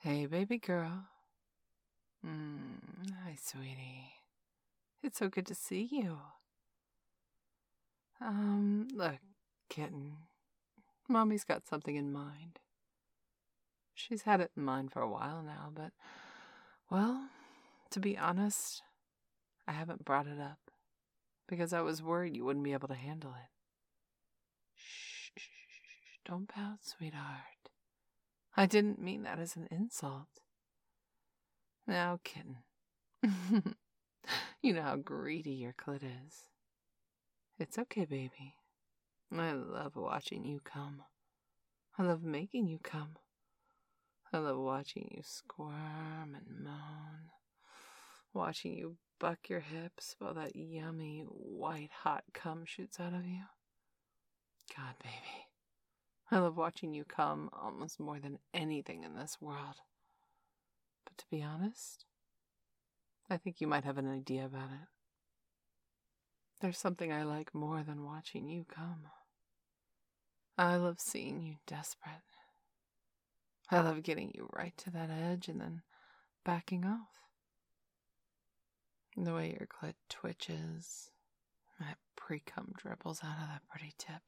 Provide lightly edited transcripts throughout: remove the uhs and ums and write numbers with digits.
Hey, baby girl. Hi, sweetie. It's so good to see you. Look, kitten. Mommy's got something in mind. She's had it in mind for a while now, but, well, to be honest, I haven't brought it up because I was worried you wouldn't be able to handle it. Shh, shh, shh, shh, don't pout, sweetheart. I didn't mean that as an insult. Now, kitten. You know how greedy your clit is. It's okay, baby. I love watching you come. I love making you come. I love watching you squirm and moan. Watching you buck your hips while that yummy, white, hot cum shoots out of you. God, baby. I love watching you come almost more than anything in this world. But to be honest, I think you might have an idea about it. There's something I like more than watching you come. I love seeing you desperate. I love getting you right to that edge and then backing off. The way your clit twitches, that pre-cum dribbles out of that pretty tip.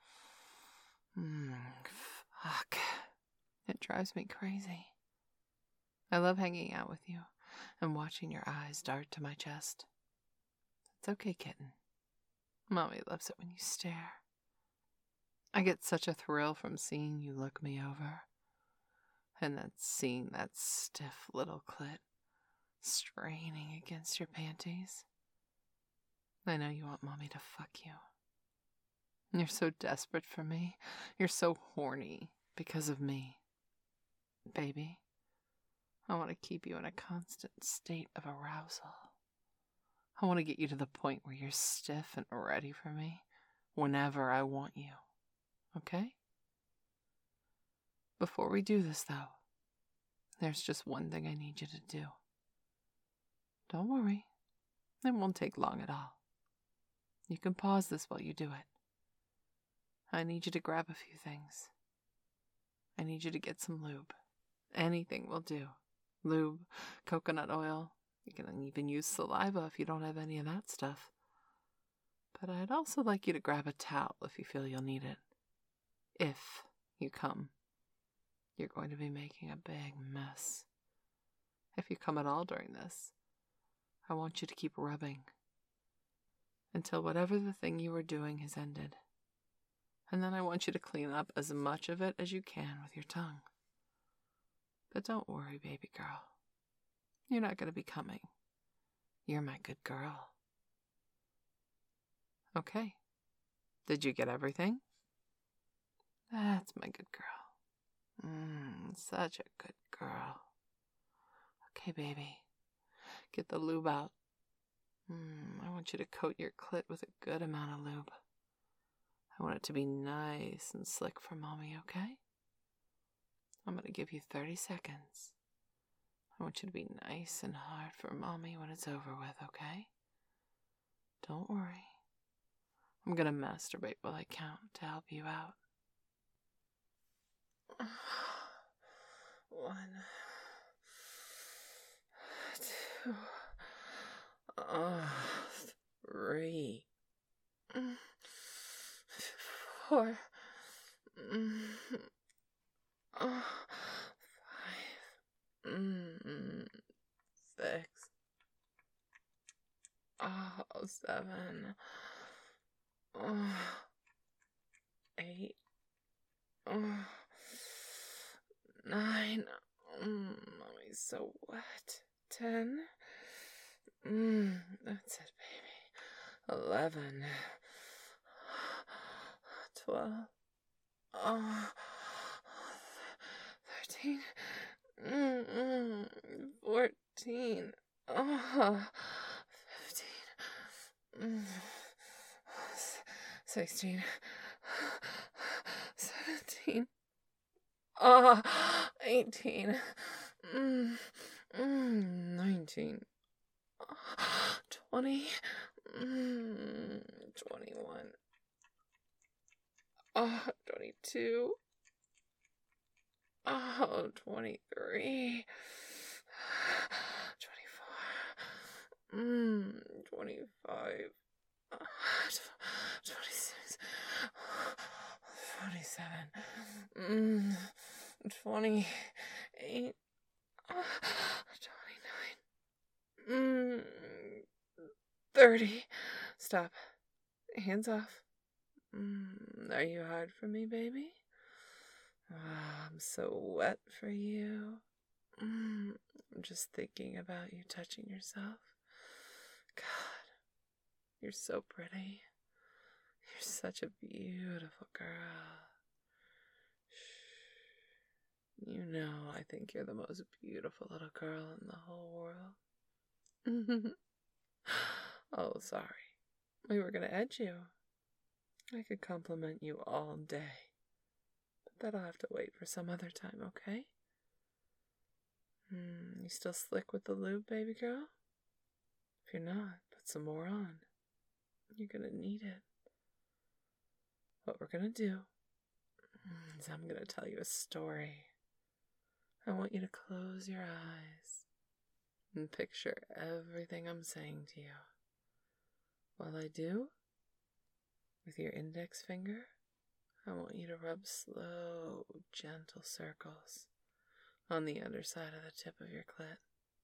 Fuck. It drives me crazy. I love hanging out with you and watching your eyes dart to my chest. It's okay, kitten. Mommy loves it when you stare. I get such a thrill from seeing you look me over, and then seeing that stiff little clit straining against your panties. I know you want Mommy to fuck you. You're so desperate for me. You're so horny because of me. Baby, I want to keep you in a constant state of arousal. I want to get you to the point where you're stiff and ready for me whenever I want you. Okay? Before we do this, though, there's just one thing I need you to do. Don't worry. It won't take long at all. You can pause this while you do it. I need you to grab a few things. I need you to get some lube. Anything will do. Lube, coconut oil. You can even use saliva if you don't have any of that stuff. But I'd also like you to grab a towel if you feel you'll need it. If you come, you're going to be making a big mess. If you come at all during this, I want you to keep rubbing until whatever the thing you were doing has ended. And then I want you to clean up as much of it as you can with your tongue. But don't worry, baby girl. You're not going to be coming. You're my good girl. Okay. Did you get everything? That's my good girl. Such a good girl. Okay, baby. Get the lube out. I want you to coat your clit with a good amount of lube. I want it to be nice and slick for Mommy, okay? I'm going to give you 30 seconds. I want you to be nice and hard for Mommy when it's over with, okay? Don't worry. I'm going to masturbate while I count to help you out. 1, 2, 3, 4, 5, 6, 7, 8, 9. Mommy's so wet. 10. That's it, baby. 11. 12. 13. 14. 15. 16. 17. 18. 19. 20. 21. 22. Oh, 23. 24. 25. 26. 27. 28. 29. 30. Stop. Hands off. Are you hard for me, baby? I'm so wet for you. I'm just thinking about you touching yourself. God, you're so pretty. You're such a beautiful girl. Shh. You know I think you're the most beautiful little girl in the whole world. Oh, sorry. We were going to edge you. I could compliment you all day. But that'll have to wait for some other time, okay? You still slick with the lube, baby girl? If you're not, put some more on. You're gonna need it. What we're gonna do is I'm gonna tell you a story. I want you to close your eyes and picture everything I'm saying to you. While I do, with your index finger, I want you to rub slow, gentle circles on the underside of the tip of your clit.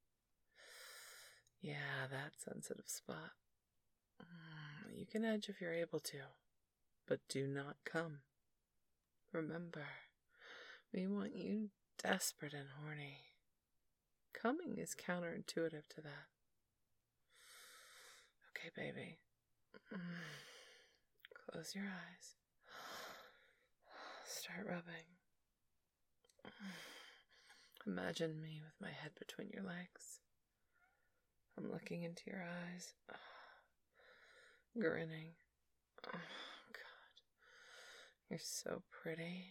Yeah, that sensitive spot. You can edge if you're able to, but do not come. Remember, we want you desperate and horny. Coming is counterintuitive to that. Okay, baby. Close your eyes. Start rubbing. Imagine me with my head between your legs. I'm looking into your eyes. Grinning. Oh, God. You're so pretty.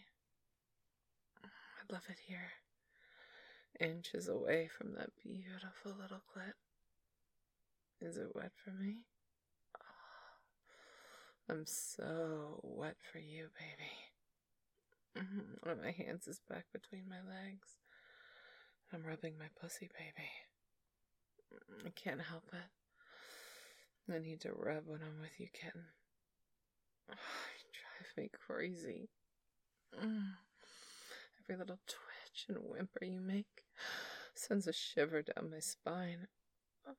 I love it here. Inches away from that beautiful little clit. Is it wet for me? Oh, I'm so wet for you, baby. One of my hands is back between my legs. I'm rubbing my pussy, baby. I can't help it. I need to rub when I'm with you, kitten. Oh, you drive me crazy. Every little twitch and whimper you make sends a shiver down my spine. Oh,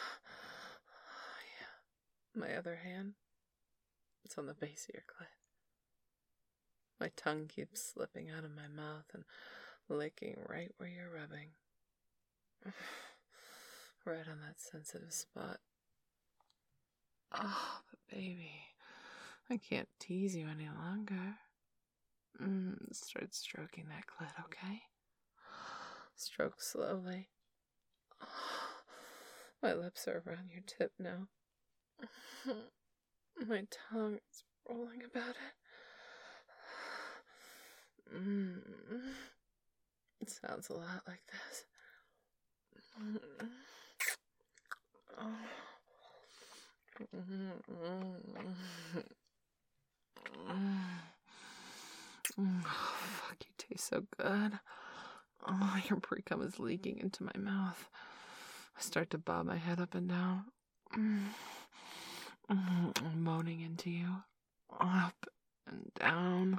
yeah. My other hand, it's on the base of your clit. My tongue keeps slipping out of my mouth and licking right where you're rubbing. Right on that sensitive spot. Oh, but baby, I can't tease you any longer. Start stroking that clit, okay? Stroke slowly. My lips are around your tip now. My tongue is rolling about it. It sounds a lot like this. Fuck, you taste so good. Oh, your pre-cum is leaking into my mouth. I start to bob my head up and down. Moaning into you. Up and down.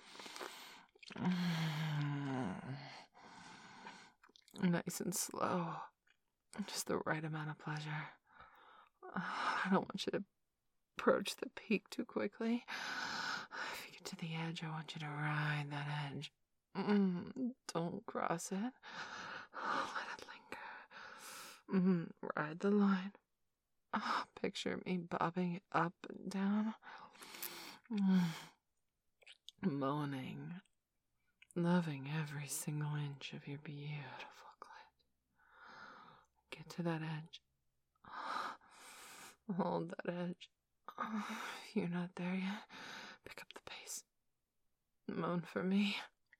Nice and slow. Just the right amount of pleasure. I don't want you to approach the peak too quickly. If you get to the edge, I want you to ride that edge. Don't cross it. Let it linger. Ride the line. Picture me bobbing it up and down. Moaning. Loving every single inch of your beautiful clit. Get to that edge. Hold that edge. If you're not there yet, pick up the pace. Moan for me.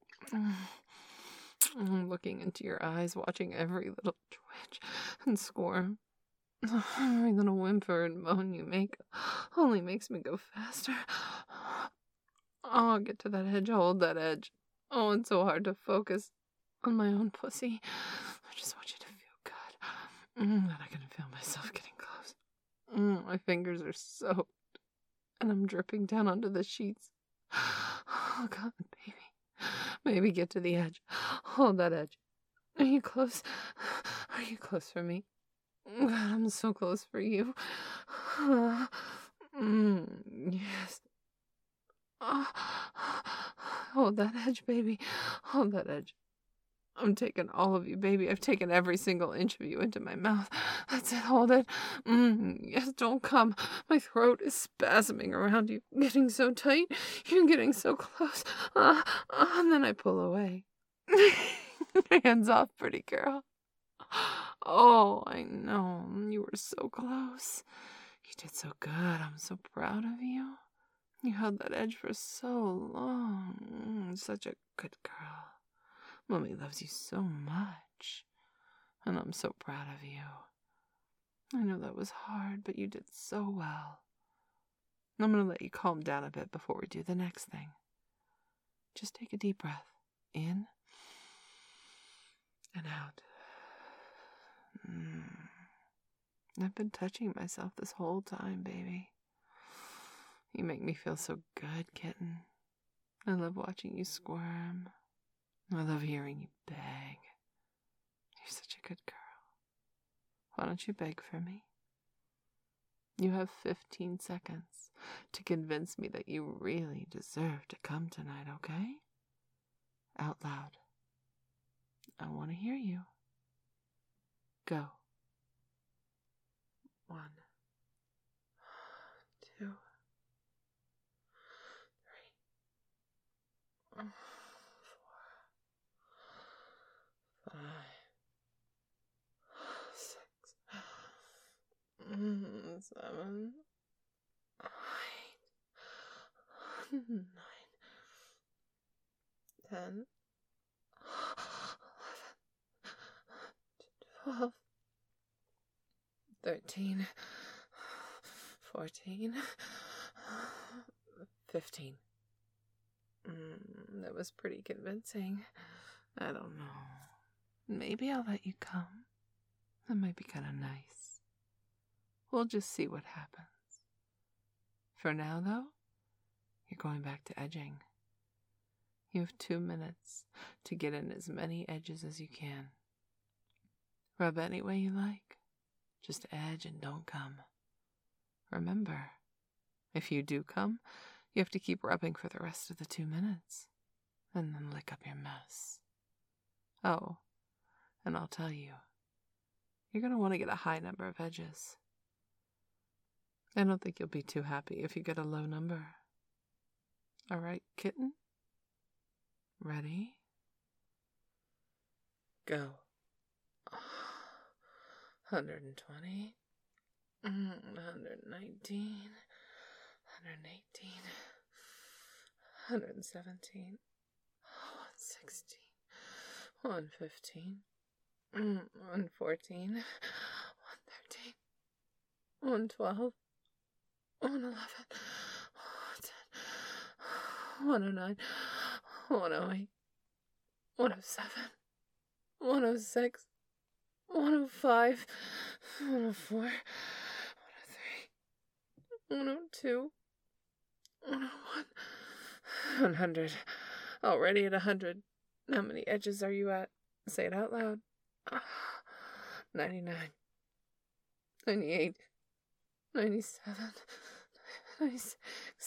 Looking into your eyes, watching every little twitch and squirm. Every little whimper and moan you make only makes me go faster. Oh, get to that edge, hold that edge. Oh, it's so hard to focus on my own pussy. I just want you to feel good. That I can feel myself getting close. My fingers are soaked, and I'm dripping down onto the sheets. Oh, God, baby. Baby, get to the edge. Hold that edge. Are you close? Are you close for me? God, I'm so close for you. Yes. Hold that edge, baby. Hold that edge. I'm taking all of you, baby. I've taken every single inch of you into my mouth. That's it. Hold it. Yes, don't come. My throat is spasming around you, getting so tight. You're getting so close. And then I pull away. Hands off, pretty girl. Oh, I know. You were so close. You did so good. I'm so proud of you. You held that edge for so long. Such a good girl. Mommy loves you so much. And I'm so proud of you. I know that was hard, but you did so well. I'm going to let you calm down a bit before we do the next thing. Just take a deep breath. In and out. I've been touching myself this whole time, baby. You make me feel so good, kitten. I love watching you squirm. I love hearing you beg. You're such a good girl. Why don't you beg for me? You have 15 seconds to convince me that you really deserve to come tonight, okay? Out loud. I want to hear you. Go. 1, 2, 3, 4, 5, 6, 7, 8, 9, 10, 11, 12, 13, 14, 15. That was pretty convincing. I don't know. Maybe I'll let you come. That might be kind of nice. We'll just see what happens. For now, though, you're going back to edging. You have 2 minutes to get in as many edges as you can. Rub any way you like. Just edge and don't come. Remember, if you do come, you have to keep rubbing for the rest of the 2 minutes. And then lick up your mess. Oh, and I'll tell you, you're going to want to get a high number of edges. I don't think you'll be too happy if you get a low number. All right, kitten? Ready? Go. 120, 119, 118, 117, 116, 115, 114, 113, 112, 111, 110, 109, 108, 107, 106, 105, 104, 103, 102, 101, 100. Already at 100. How many edges are you at? Say it out loud. 99, 98, 97, 96,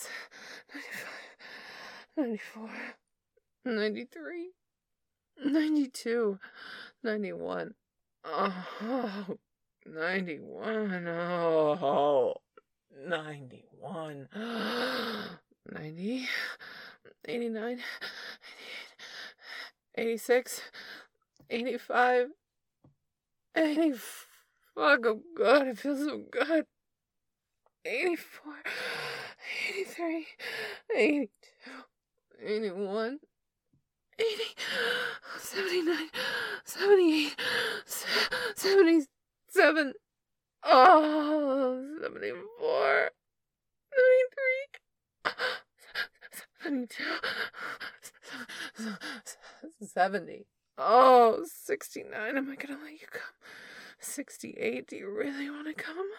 95, 94, 93, 92, 91. Oh, 91. Oh, 91. 90, 89, 88, 86, 85, 80. Fuck, oh God, it feels so good. 84, 83, 82, 81, 80, 79, 78, 77, 74, 73, 72, 70. Oh, 69. Am I gonna let you come? 68. Do you really want to come?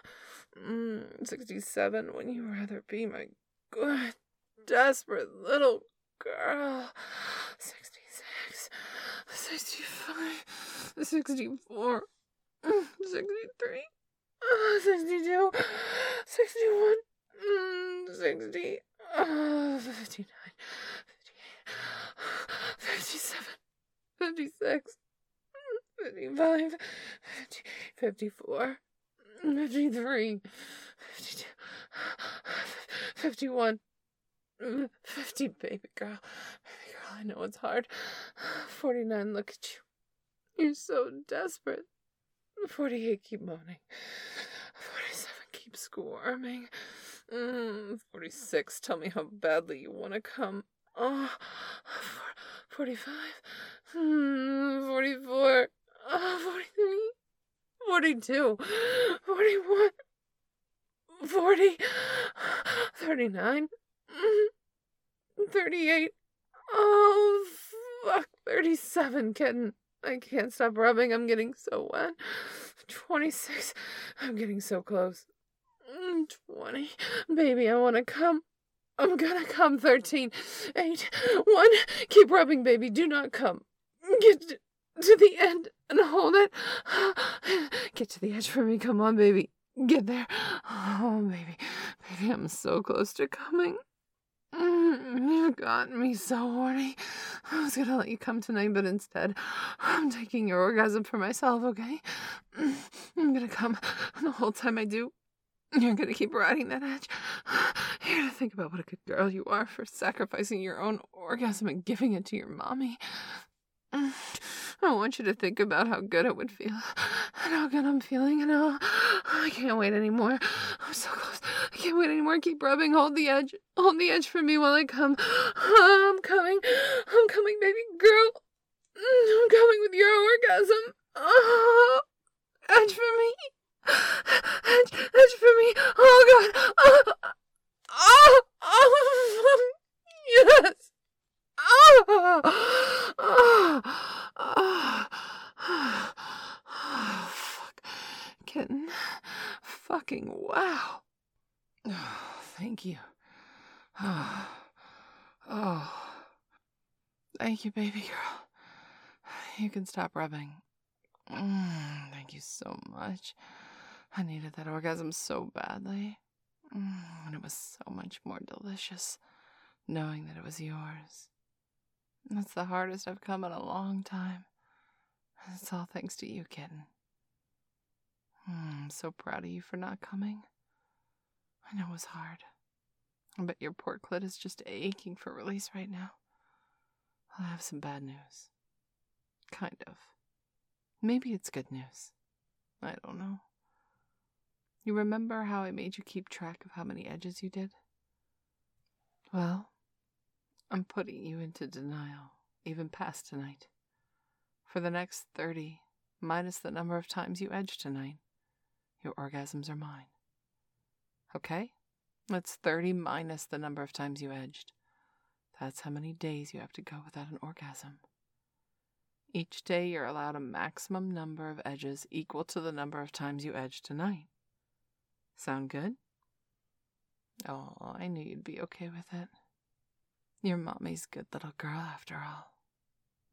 67. Wouldn't you rather be my good, desperate little girl? 66. 65. 64. 63. 62. 61. 60. 59. 57, 56, 55, 54, 53, 52, 51, 50, baby girl, I know it's hard. 49, look at you. You're so desperate. 48, keep moaning. 47, keep squirming. 46, tell me how badly you want to come. 45, 44, 43, 42, 41, 40, 39, 38, oh, fuck, 37, kitten. I can't stop rubbing, I'm getting so wet. 26, I'm getting so close. 20, baby, I want to come. I'm gonna come. 13, 8, 1. Keep rubbing, baby. Do not come. Get to the end and hold it. Get to the edge for me. Come on, baby. Get there. Oh, baby. Baby, I'm so close to coming. You got me so horny. I was gonna let you come tonight, but instead, I'm taking your orgasm for myself, okay? I'm gonna come. And the whole time I do, you're gonna keep riding that edge. You're gonna think about what a good girl you are for sacrificing your own orgasm and giving it to your mommy. I want you to think about how good it would feel and how good I'm feeling, and I can't wait anymore. I'm so close. I can't wait anymore. Keep rubbing. Hold the edge. Hold the edge for me while I come. I'm coming. I'm coming, baby girl. I'm coming with your orgasm. Oh, edge for me. Edge for me. Oh, God. Oh, yes. Fuck. Kitten. Fucking wow. Oh, thank you. Oh. Thank you, baby girl. You can stop rubbing. Thank you so much. I needed that orgasm so badly. And it was so much more delicious knowing that it was yours. That's the hardest I've come in a long time. It's all thanks to you, kitten. I'm so proud of you for not coming. I know it was hard. I bet your poor clit is just aching for release right now. I'll have some bad news. Kind of. Maybe it's good news. I don't know. You remember how I made you keep track of how many edges you did? Well, I'm putting you into denial, even past tonight. For the next 30, minus the number of times you edged tonight, your orgasms are mine. Okay? That's 30 minus the number of times you edged. That's how many days you have to go without an orgasm. Each day you're allowed a maximum number of edges equal to the number of times you edged tonight. Sound good? Oh, I knew you'd be okay with it. Your mommy's good little girl after all.